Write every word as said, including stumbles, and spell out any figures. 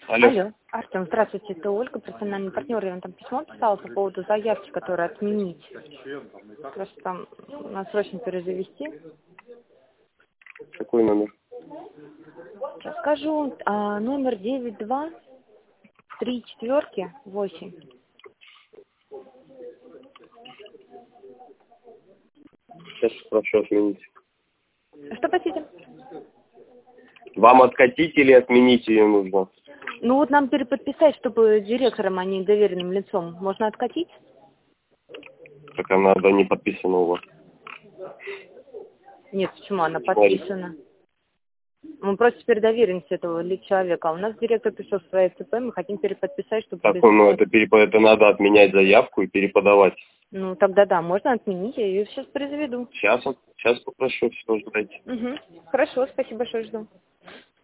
Алло. Алло, Артем, здравствуйте, это Ольга, персональный партнер. Я вам там письмо писала по поводу заявки, которую отменить. Просто там надо срочно перезавести. Какой номер? Сейчас скажу. А, номер девять два три четверки восемь. Сейчас прошу отменить. Что хотите? Вам откатить или отменить ее нужно? Ну вот нам переподписать, чтобы директором, а не доверенным лицом. Можно откатить? Так она да, не подписана у вас. Нет, почему? Она Смотри. подписана. Мы просто теперь доверенность этого ли человека. А у нас директор пришел в своей ЦП, мы хотим переподписать, чтобы... Так, без- ну это, переп... это надо отменять заявку и переподавать. Ну тогда да, можно отменить, я ее сейчас перезаведу. Сейчас, сейчас попрошу все ждать. Угу. Хорошо, спасибо большое, жду.